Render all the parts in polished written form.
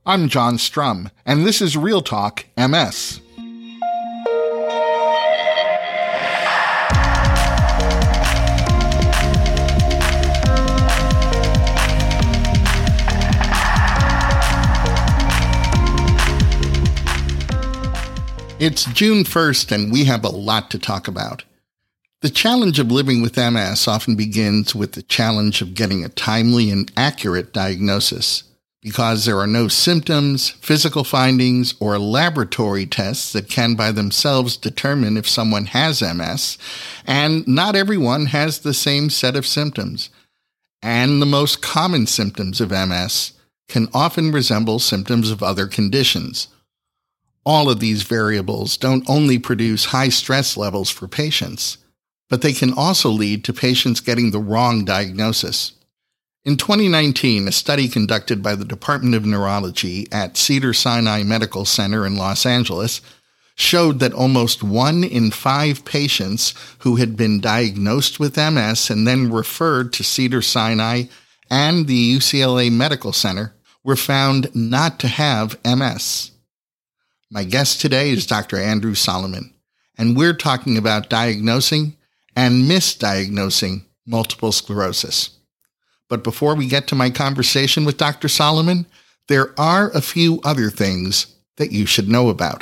I'm John Strum, and this is Real Talk MS. It's June 1st, and we have a lot to talk about. The challenge of living with MS often begins with the challenge of getting a timely and accurate diagnosis. Because there are no symptoms, physical findings, or laboratory tests that can by themselves determine if someone has MS, and not everyone has the same set of symptoms. And the most common symptoms of MS can often resemble symptoms of other conditions. All of these variables don't only produce high stress levels for patients, but they can also lead to patients getting the wrong diagnosis. In 2019, a study conducted by the Department of Neurology at Cedars-Sinai Medical Center in Los Angeles showed that almost 1 in 5 patients who had been diagnosed with MS and then referred to Cedars-Sinai and the UCLA Medical Center were found not to have MS. My guest today is Dr. Andrew Solomon, and we're talking about diagnosing and misdiagnosing multiple sclerosis. But before we get to my conversation with Dr. Solomon, there are a few other things that you should know about.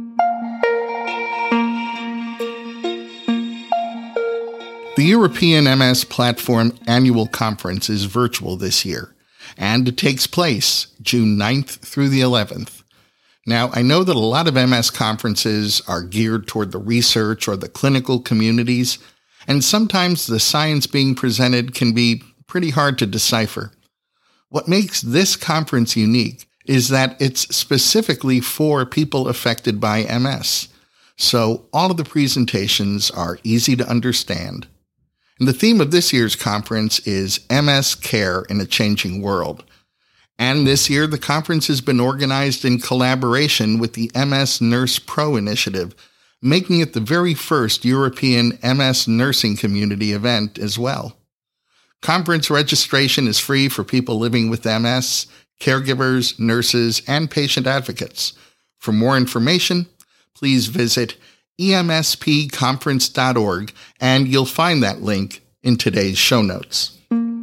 The European MS Platform Annual Conference is virtual this year, and it takes place June 9th through the 11th. Now, I know that a lot of MS conferences are geared toward the research or the clinical communities, and sometimes the science being presented can be pretty hard to decipher. What makes this conference unique is that it's specifically for people affected by MS. So all of the presentations are easy to understand. And the theme of this year's conference is MS Care in a Changing World. And this year, the conference has been organized in collaboration with the MS Nurse Pro initiative, making it the very first European MS nursing community event as well. Conference registration is free for people living with MS, caregivers, nurses, and patient advocates. For more information, please visit emspconference.org, and you'll find that link in today's show notes.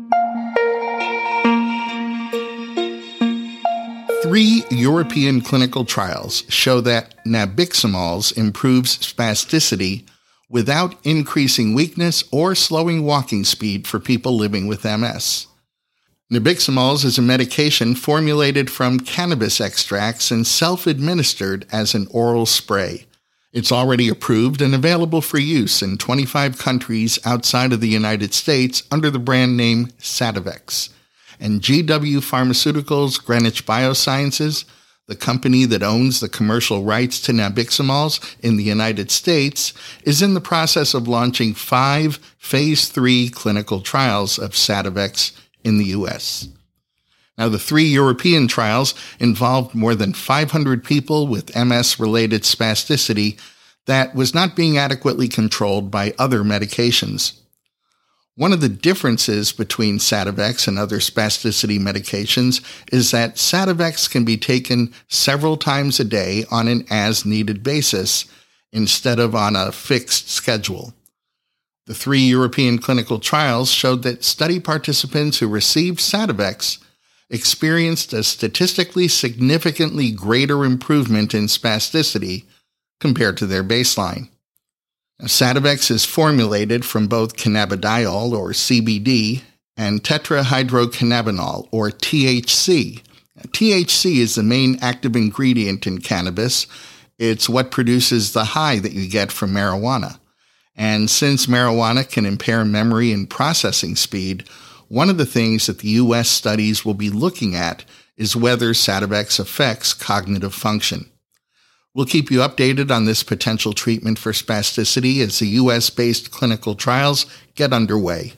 3 European clinical trials show that nabiximols improves spasticity without increasing weakness or slowing walking speed for people living with MS. Nabiximols is a medication formulated from cannabis extracts and self-administered as an oral spray. It's already approved and available for use in 25 countries outside of the United States under the brand name Sativex. And GW Pharmaceuticals Greenwich Biosciences, the company that owns the commercial rights to nabiximols in the United States, is in the process of launching 5 Phase 3 clinical trials of Sativex in the U.S. Now, the 3 European trials involved more than 500 people with MS-related spasticity that was not being adequately controlled by other medications. One of the differences between Sativex and other spasticity medications is that Sativex can be taken several times a day on an as-needed basis instead of on a fixed schedule. The 3 European clinical trials showed that study participants who received Sativex experienced a statistically significantly greater improvement in spasticity compared to their baseline. Sativex is formulated from both cannabidiol, or CBD, and tetrahydrocannabinol, or THC. THC is the main active ingredient in cannabis. It's what produces the high that you get from marijuana. And since marijuana can impair memory and processing speed, one of the things that the U.S. studies will be looking at is whether Sativex affects cognitive function. We'll keep you updated on this potential treatment for spasticity as the U.S.-based clinical trials get underway.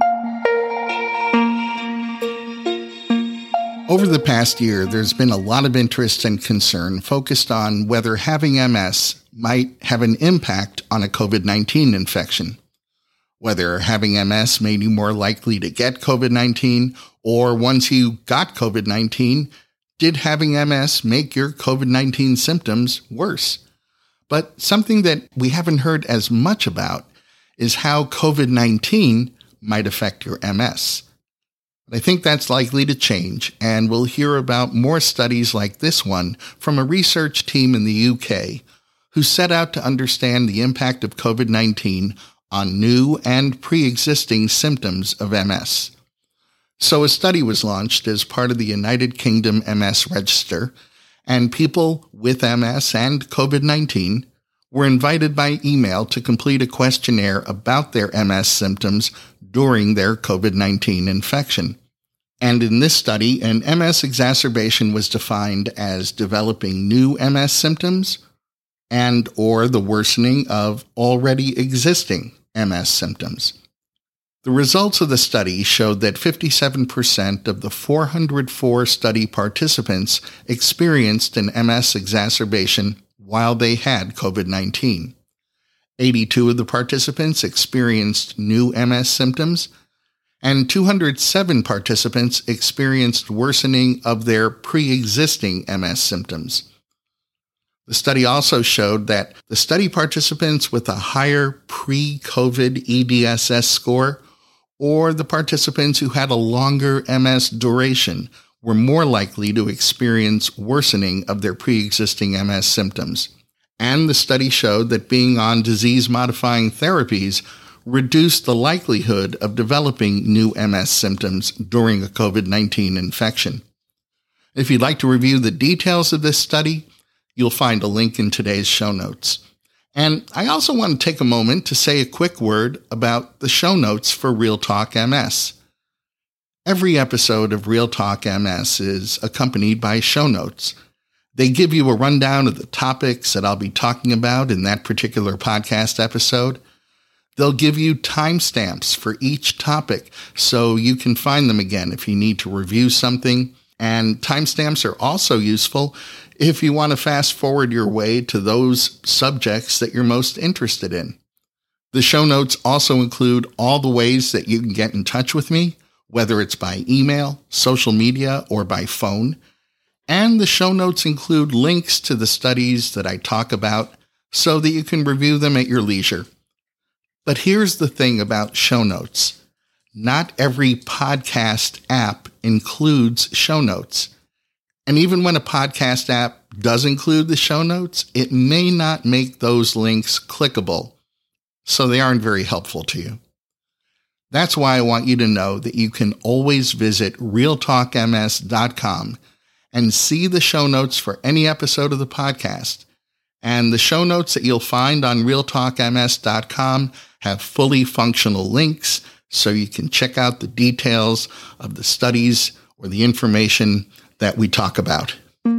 Over the past year, there's been a lot of interest and concern focused on whether having MS might have an impact on a COVID-19 infection. Whether having MS made you more likely to get COVID-19, or once you got COVID-19, Did having MS make your COVID-19 symptoms worse? But something that we haven't heard as much about is how COVID-19 might affect your MS. I think that's likely to change, and we'll hear about more studies like this one from a research team in the UK who set out to understand the impact of COVID-19 on new and pre-existing symptoms of MS. So a study was launched as part of the United Kingdom MS Register, and people with MS and COVID-19 were invited by email to complete a questionnaire about their MS symptoms during their COVID-19 infection. And in this study, an MS exacerbation was defined as developing new MS symptoms and or the worsening of already existing MS symptoms. The results of the study showed that 57% of the 404 study participants experienced an MS exacerbation while they had COVID-19. 82 of the participants experienced new MS symptoms, and 207 participants experienced worsening of their pre-existing MS symptoms. The study also showed that the study participants with a higher pre-COVID EDSS score or the participants who had a longer MS duration were more likely to experience worsening of their pre-existing MS symptoms. And the study showed that being on disease-modifying therapies reduced the likelihood of developing new MS symptoms during a COVID-19 infection. If you'd like to review the details of this study, you'll find a link in today's show notes. And I also want to take a moment to say a quick word about the show notes for Real Talk MS. Every episode of Real Talk MS is accompanied by show notes. They give you a rundown of the topics that I'll be talking about in that particular podcast episode. They'll give you timestamps for each topic so you can find them again if you need to review something. And timestamps are also useful if you want to fast forward your way to those subjects that you're most interested in. The show notes also include all the ways that you can get in touch with me, whether it's by email, social media, or by phone. And the show notes include links to the studies that I talk about so that you can review them at your leisure. But here's the thing about show notes. Not every podcast app includes show notes. And even when a podcast app does include the show notes, it may not make those links clickable, so they aren't very helpful to you. That's why I want you to know that you can always visit realtalkms.com and see the show notes for any episode of the podcast. And the show notes that you'll find on realtalkms.com have fully functional links, so you can check out the details of the studies or the information that we talk about.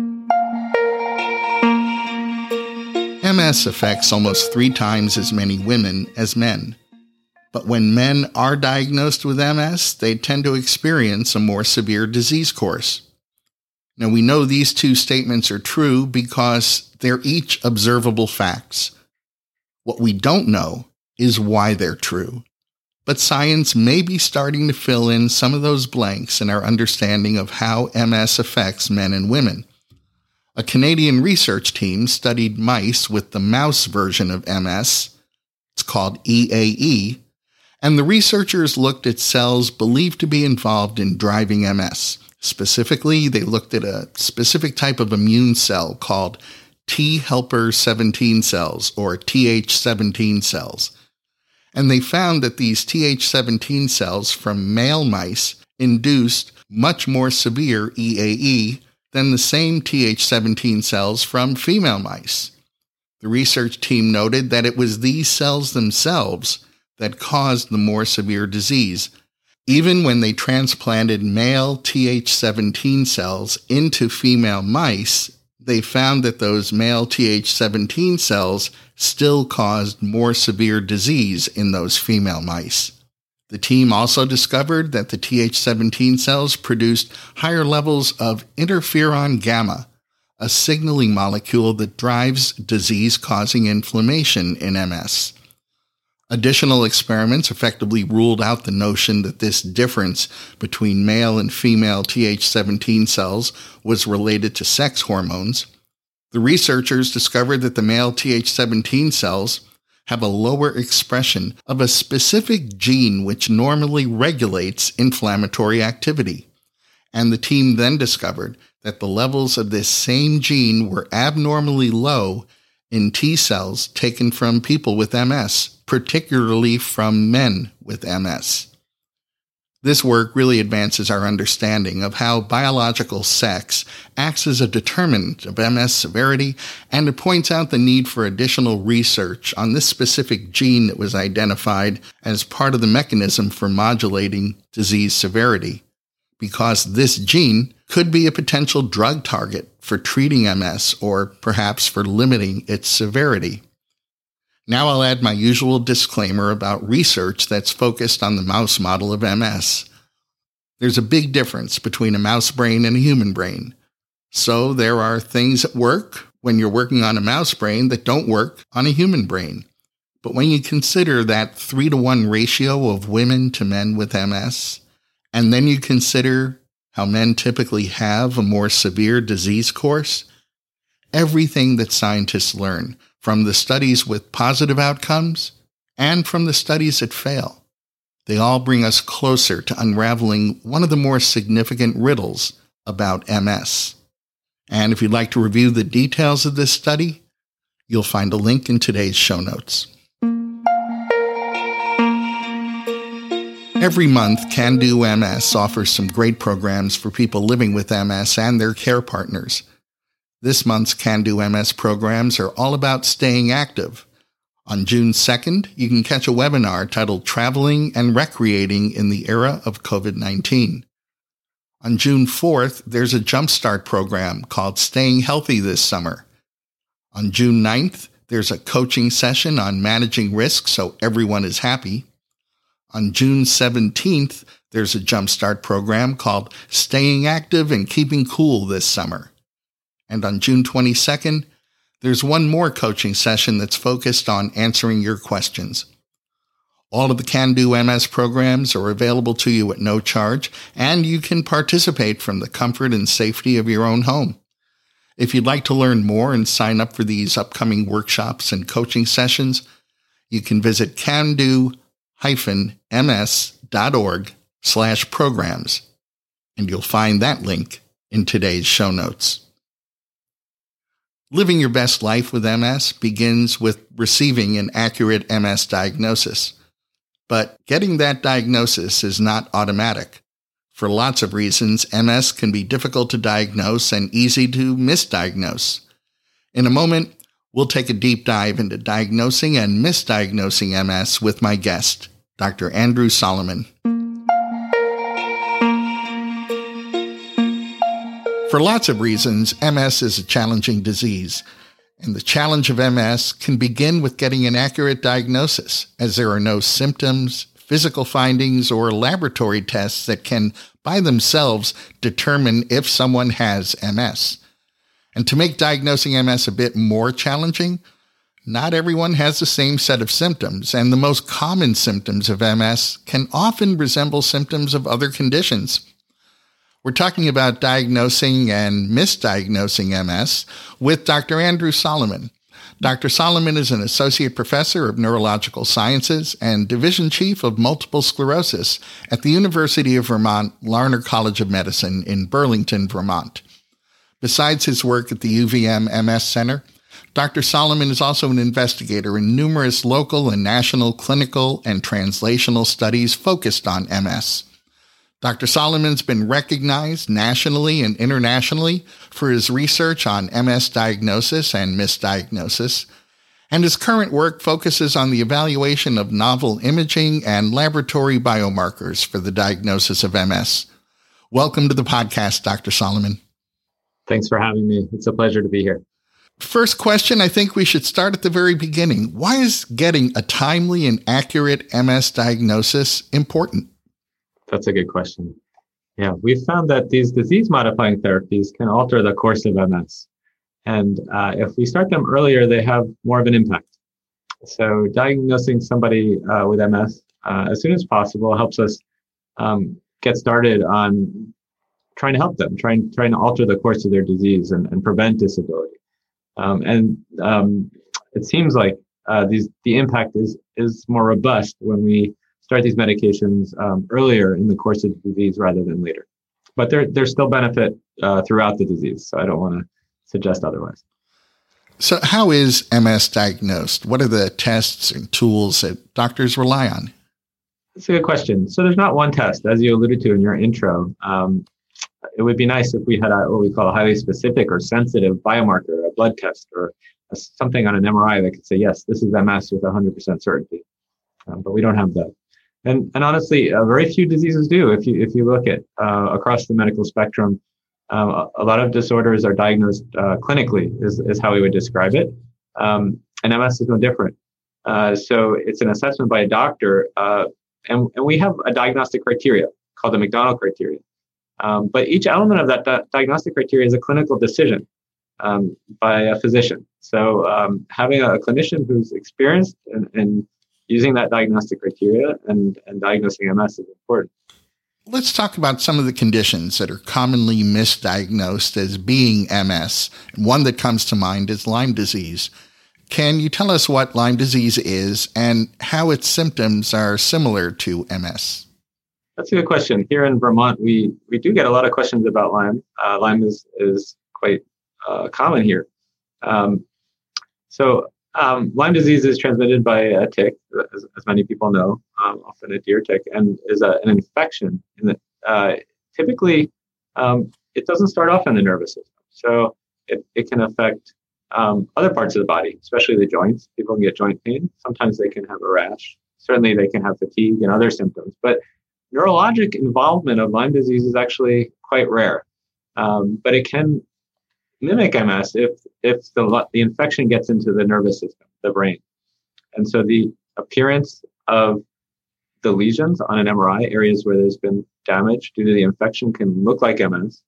MS affects almost 3 times as many women as men. But when men are diagnosed with MS, they tend to experience a more severe disease course. Now, we know these two statements are true because they're each observable facts. What we don't know is why they're true. But science may be starting to fill in some of those blanks in our understanding of how MS affects men and women. A Canadian research team studied mice with the mouse version of MS. It's called EAE. And the researchers looked at cells believed to be involved in driving MS. Specifically, they looked at a specific type of immune cell called T helper 17 cells, or Th17 cells. And they found that these Th17 cells from male mice induced much more severe EAE than the same Th17 cells from female mice. The research team noted that it was these cells themselves that caused the more severe disease. Even when they transplanted male Th17 cells into female mice, they found that those male Th17 cells still caused more severe disease in those female mice. The team also discovered that the Th17 cells produced higher levels of interferon gamma, a signaling molecule that drives disease-causing inflammation in MS. Additional experiments effectively ruled out the notion that this difference between male and female Th17 cells was related to sex hormones. The researchers discovered that the male Th17 cells have a lower expression of a specific gene which normally regulates inflammatory activity. And the team then discovered that the levels of this same gene were abnormally low in T cells taken from people with MS, particularly from men with MS. This work really advances our understanding of how biological sex acts as a determinant of MS severity, and it points out the need for additional research on this specific gene that was identified as part of the mechanism for modulating disease severity, because this gene could be a potential drug target for treating MS or perhaps for limiting its severity. Now I'll add my usual disclaimer about research that's focused on the mouse model of MS. There's a big difference between a mouse brain and a human brain. So there are things that work when you're working on a mouse brain that don't work on a human brain. But when you consider that 3-to-1 ratio of women to men with MS, and then you consider how men typically have a more severe disease course, everything that scientists learn from the studies with positive outcomes and from the studies that fail, they all bring us closer to unraveling one of the more significant riddles about MS. And if you'd like to review the details of this study, you'll find a link in today's show notes. Every month, Can Do MS offers some great programs for people living with MS and their care partners. This month's Can Do MS programs are all about staying active. On June 2nd, you can catch a webinar titled Traveling and Recreating in the Era of COVID-19. On June 4th, there's a Jumpstart program called Staying Healthy This Summer. On June 9th, there's a coaching session on managing risk so everyone is happy. On June 17th, there's a Jumpstart program called Staying Active and Keeping Cool This Summer. And on June 22nd, there's one more coaching session that's focused on answering your questions. All of the Can Do MS programs are available to you at no charge, and you can participate from the comfort and safety of your own home. If you'd like to learn more and sign up for these upcoming workshops and coaching sessions, you can visit cando-ms.org/programs, and you'll find that link in today's show notes. Living your best life with MS begins with receiving an accurate MS diagnosis. But getting that diagnosis is not automatic. For lots of reasons, MS can be difficult to diagnose and easy to misdiagnose. In a moment, we'll take a deep dive into diagnosing and misdiagnosing MS with my guest, Dr. Andrew Solomon. For lots of reasons, MS is a challenging disease, and the challenge of MS can begin with getting an accurate diagnosis, as there are no symptoms, physical findings, or laboratory tests that can, by themselves, determine if someone has MS. And to make diagnosing MS a bit more challenging, not everyone has the same set of symptoms, and the most common symptoms of MS can often resemble symptoms of other conditions. We're talking about diagnosing and misdiagnosing MS with Dr. Andrew Solomon. Dr. Solomon is an associate professor of neurological sciences and division chief of multiple sclerosis at the University of Vermont Larner College of Medicine in Burlington, Vermont. Besides his work at the UVM MS Center, Dr. Solomon is also an investigator in numerous local and national clinical and translational studies focused on MS. Dr. Solomon's been recognized nationally and internationally for his research on MS diagnosis and misdiagnosis, and his current work focuses on the evaluation of novel imaging and laboratory biomarkers for the diagnosis of MS. Welcome to the podcast, Dr. Solomon. Thanks for having me. It's a pleasure to be here. First question, I think we should start at the very beginning. Why is getting a timely and accurate MS diagnosis important? That's a good question. Yeah, we've found that these disease-modifying therapies can alter the course of MS. And if we start them earlier, they have more of an impact. So diagnosing somebody with MS as soon as possible helps us get started on trying to help them, trying to alter the course of their disease and prevent disability. It seems like the impact is more robust when we start these medications earlier in the course of the disease rather than later. But there's still benefit throughout the disease, so I don't want to suggest otherwise. So how is MS diagnosed? What are the tests and tools that doctors rely on? That's a good question. So there's not one test, as you alluded to in your intro. It would be nice if we had what we call a highly specific or sensitive biomarker, a blood test, or something on an MRI that could say, yes, this is MS with 100% certainty. But we don't have that. And honestly, very few diseases do. If you look at across the medical spectrum, a lot of disorders are diagnosed clinically, is how we would describe it. And MS is no different. So it's an assessment by a doctor, and we have a diagnostic criteria called the McDonald criteria. But each element of that diagnostic criteria is a clinical decision by a physician. So having a clinician who's experienced and using that diagnostic criteria and diagnosing MS is important. Let's talk about some of the conditions that are commonly misdiagnosed as being MS. One that comes to mind is Lyme disease. Can you tell us what Lyme disease is and how its symptoms are similar to MS? That's a good question. Here in Vermont, we do get a lot of questions about Lyme. Lyme is quite common here. Lyme disease is transmitted by a tick, as many people know, often a deer tick, and is an infection. Typically, it doesn't start off in the nervous system. So it can affect other parts of the body, especially the joints. People can get joint pain. Sometimes they can have a rash. Certainly, they can have fatigue and other symptoms. But neurologic involvement of Lyme disease is actually quite rare. But it can mimic MS if the infection gets into the nervous system, the brain. And so the appearance of the lesions on an MRI, areas where there's been damage due to the infection, can look like MS.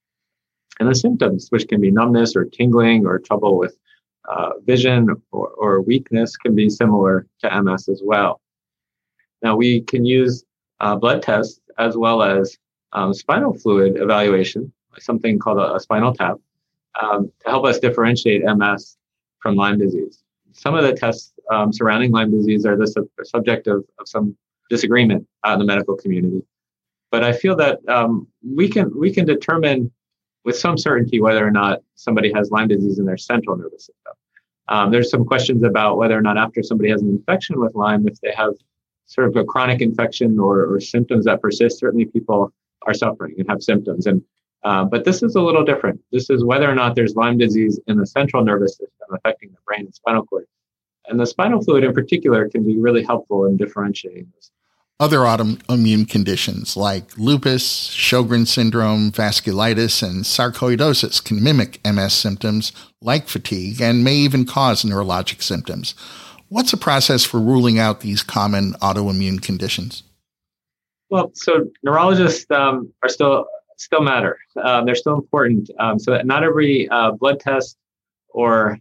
And the symptoms, which can be numbness or tingling or trouble with vision or weakness, can be similar to MS as well. Now, we can use blood tests as well as spinal fluid evaluation, something called a spinal tap, to help us differentiate MS from Lyme disease. Some of the tests surrounding Lyme disease are the subject of some disagreement in the medical community. But I feel that we can determine with some certainty whether or not somebody has Lyme disease in their central nervous system. There's some questions about whether or not after somebody has an infection with Lyme, if they have sort of a chronic infection or symptoms that persist. Certainly people are suffering and have symptoms. But this is a little different. This is whether or not there's Lyme disease in the central nervous system affecting the brain and spinal cord. And the spinal fluid in particular can be really helpful in differentiating this. Other autoimmune conditions like lupus, Sjogren's syndrome, vasculitis, and sarcoidosis can mimic MS symptoms like fatigue and may even cause neurologic symptoms. What's the process for ruling out these common autoimmune conditions? Well, so neurologists are still matter. They're still important. So that not every blood test or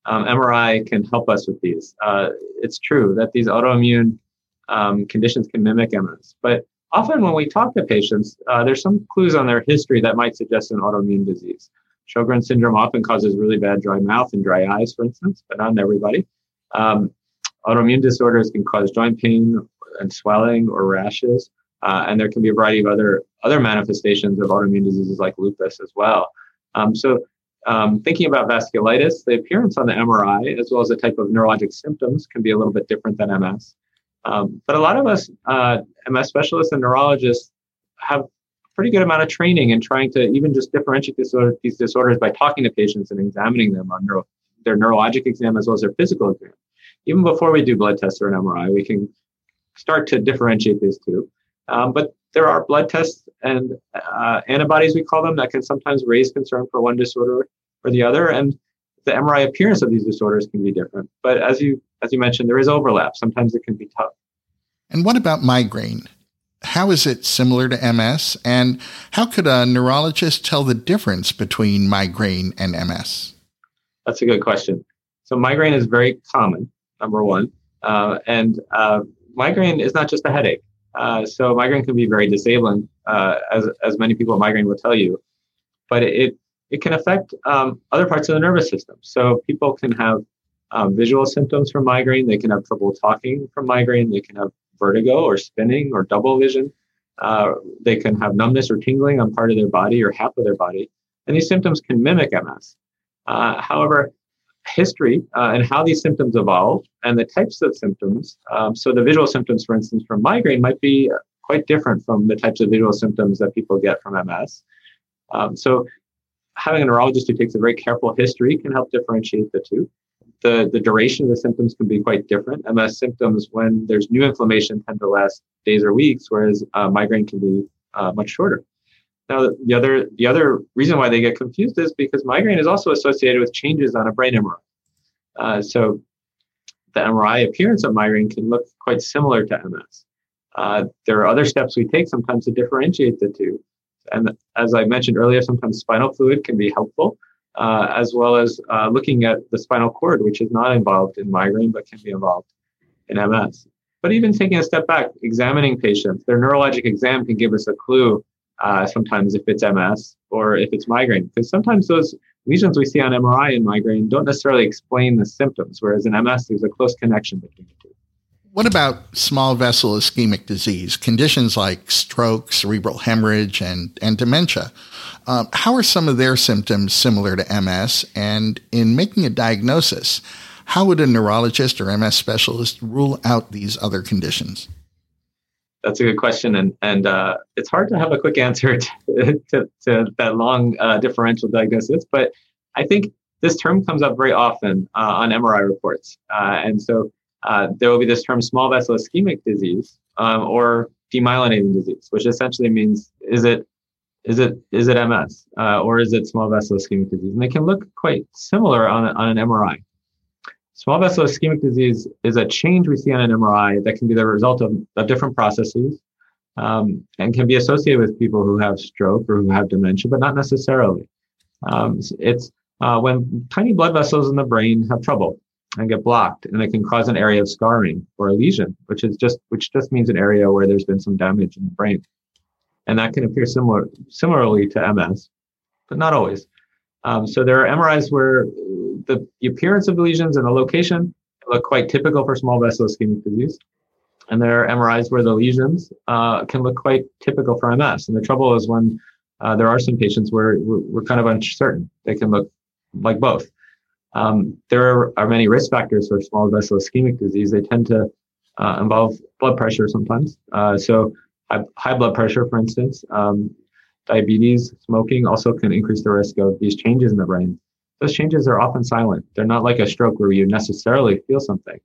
MRI can help us with these. It's true that these autoimmune conditions can mimic MS, but often when we talk to patients, there's some clues on their history that might suggest an autoimmune disease. Sjogren's syndrome often causes really bad dry mouth and dry eyes, for instance, but not in everybody. Autoimmune disorders can cause joint pain and swelling or rashes. And there can be a variety of other manifestations of autoimmune diseases like lupus as well. Thinking about vasculitis, the appearance on the MRI, as well as the type of neurologic symptoms, can be a little bit different than MS. But a lot of us MS specialists and neurologists have a pretty good amount of training in trying to even just differentiate these disorders by talking to patients and examining them on their neurologic exam as well as their physical exam. Even before we do blood tests or an MRI, we can start to differentiate these two. But there are blood tests and antibodies, we call them, that can sometimes raise concern for one disorder or the other. And the MRI appearance of these disorders can be different. But as you mentioned, there is overlap. Sometimes it can be tough. And what about migraine? How is it similar to MS? And how could a neurologist tell the difference between migraine and MS? That's a good question. So migraine is very common. number one. And migraine is not just a headache. So migraine can be very disabling, as many people with migraine will tell you. But it can affect other parts of the nervous system. So people can have visual symptoms from migraine. They can have trouble talking from migraine. They can have vertigo or spinning or double vision. They can have numbness or tingling on part of their body or half of their body. And these symptoms can mimic MS. However, history and how these symptoms evolve and the types of symptoms. So the visual symptoms, for instance, from migraine might be quite different from the types of visual symptoms that people get from MS. So having a neurologist who takes a very careful history can help differentiate the two. The duration of the symptoms can be quite different. MS symptoms, when there's new inflammation, tend to last days or weeks, whereas migraine can be much shorter. Now, the other reason why they get confused is because migraine is also associated with changes on a brain MRI. So the MRI appearance of migraine can look quite similar to MS. There are other steps we take sometimes to differentiate the two. And as I mentioned earlier, sometimes spinal fluid can be helpful, as well as looking at the spinal cord, which is not involved in migraine, but can be involved in MS. But even taking a step back, examining patients, their neurologic exam can give us a clue sometimes if it's MS or if it's migraine, because sometimes those lesions we see on MRI in migraine don't necessarily explain the symptoms, whereas in MS, there's a close connection between the two. What about small vessel ischemic disease, conditions like stroke, cerebral hemorrhage, and dementia? How are some of their symptoms similar to MS? And in making a diagnosis, how would a neurologist or MS specialist rule out these other conditions? That's a good question, and it's hard to have a quick answer to that long differential diagnosis. But I think this term comes up very often on MRI reports, and so there will be this term small vessel ischemic disease or demyelinating disease, which essentially means is it MS or is it small vessel ischemic disease? And they can look quite similar on an MRI. Small vessel ischemic disease is a change we see on an MRI that can be the result of different processes and can be associated with people who have stroke or who have dementia, but not necessarily. It's when tiny blood vessels in the brain have trouble and get blocked, and it can cause an area of scarring or a lesion, which just means an area where there's been some damage in the brain. And that can appear similarly to MS, but not always. So there are MRIs where the appearance of the lesions and the location look quite typical for small vessel ischemic disease. And there are MRIs where the lesions can look quite typical for MS. And the trouble is when there are some patients where we're kind of uncertain. They can look like both. There are many risk factors for small vessel ischemic disease. They tend to involve blood pressure sometimes. So high blood pressure, for instance, diabetes, smoking also can increase the risk of these changes in the brain. Those changes are often silent. They're not like a stroke where you necessarily feel something.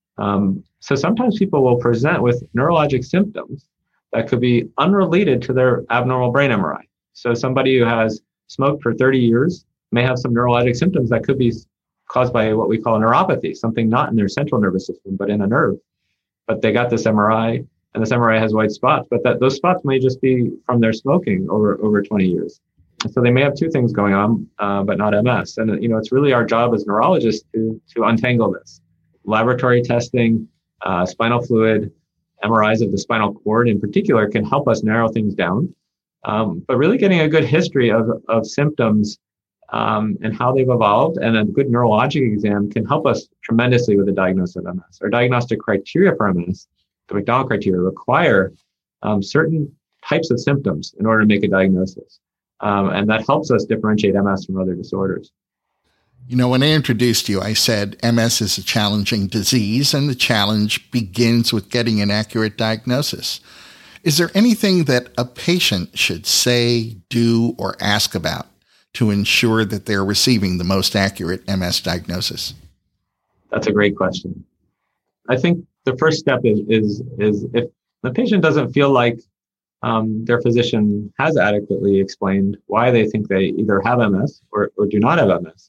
So sometimes people will present with neurologic symptoms that could be unrelated to their abnormal brain MRI. So somebody who has smoked for 30 years may have some neurologic symptoms that could be caused by what we call a neuropathy, something not in their central nervous system, but in a nerve. But they got this MRI, and this MRI has white spots, but those spots may just be from their smoking over 20 years. So they may have two things going on, but not MS. And it's really our job as neurologists to untangle this. Laboratory testing, spinal fluid, MRIs of the spinal cord in particular can help us narrow things down. But really getting a good history of symptoms and how they've evolved, and a good neurologic exam can help us tremendously with the diagnosis of MS. Our diagnostic criteria for MS, the McDonald criteria, require certain types of symptoms in order to make a diagnosis. And that helps us differentiate MS from other disorders. When I introduced you, I said MS is a challenging disease, and the challenge begins with getting an accurate diagnosis. Is there anything that a patient should say, do, or ask about to ensure that they're receiving the most accurate MS diagnosis? That's a great question. I think the first step is if the patient doesn't feel like their physician has adequately explained why they think they either have MS or do not have MS.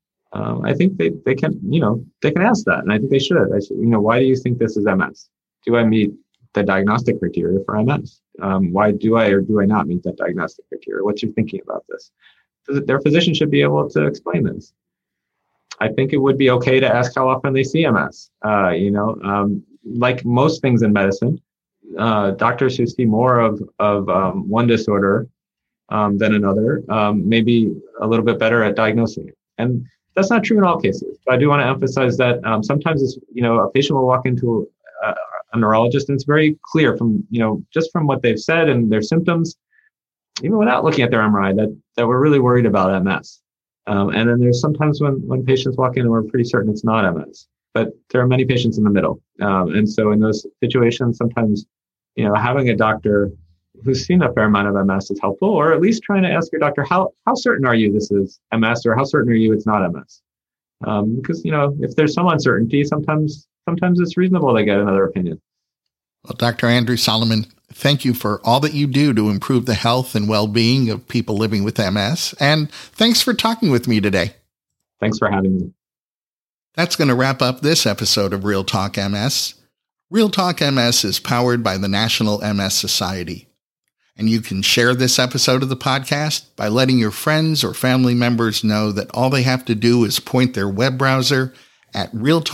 I think they can ask that, and I think they should. Why do you think this is MS? Do I meet the diagnostic criteria for MS? Why do I or do I not meet that diagnostic criteria? What's your thinking about this? Their physician should be able to explain this. I think it would be okay to ask how often they see MS. Like most things in medicine, doctors who see more of one disorder than another may be a little bit better at diagnosing it. And that's not true in all cases. But I do want to emphasize that sometimes a patient will walk into a neurologist and it's very clear from, just from what they've said and their symptoms, even without looking at their MRI, that we're really worried about MS. And then there's sometimes when patients walk in and we're pretty certain it's not MS, but there are many patients in the middle. And so in those situations, sometimes, having a doctor who's seen a fair amount of MS is helpful, or at least trying to ask your doctor, how certain are you this is MS, or how certain are you it's not MS? Because, if there's some uncertainty, sometimes it's reasonable to get another opinion. Well, Dr. Andrew Solomon, thank you for all that you do to improve the health and well-being of people living with MS. And thanks for talking with me today. Thanks for having me. That's going to wrap up this episode of Real Talk MS. Real Talk MS is powered by the National MS Society. And you can share this episode of the podcast by letting your friends or family members know that all they have to do is point their web browser at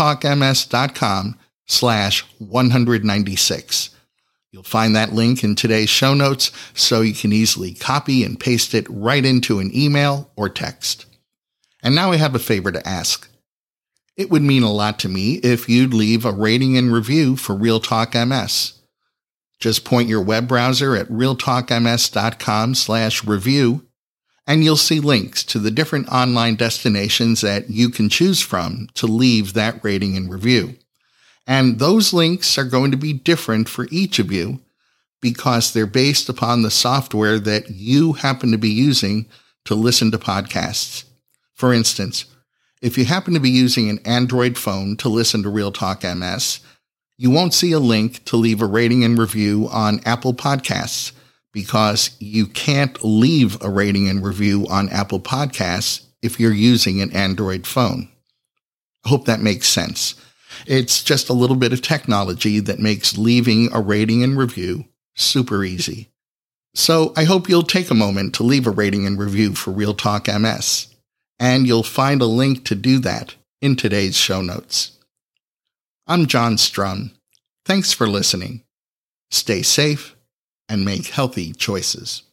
realtalkms.com/196. You'll find that link in today's show notes so you can easily copy and paste it right into an email or text. And now I have a favor to ask. It would mean a lot to me if you'd leave a rating and review for Real Talk MS. Just point your web browser at realtalkms.com/review, and you'll see links to the different online destinations that you can choose from to leave that rating and review. And those links are going to be different for each of you because they're based upon the software that you happen to be using to listen to podcasts. For instance, if you happen to be using an Android phone to listen to Real Talk MS, you won't see a link to leave a rating and review on Apple Podcasts because you can't leave a rating and review on Apple Podcasts if you're using an Android phone. I hope that makes sense. It's just a little bit of technology that makes leaving a rating and review super easy. So I hope you'll take a moment to leave a rating and review for Real Talk MS, and you'll find a link to do that in today's show notes. I'm John Strum. Thanks for listening. Stay safe and make healthy choices.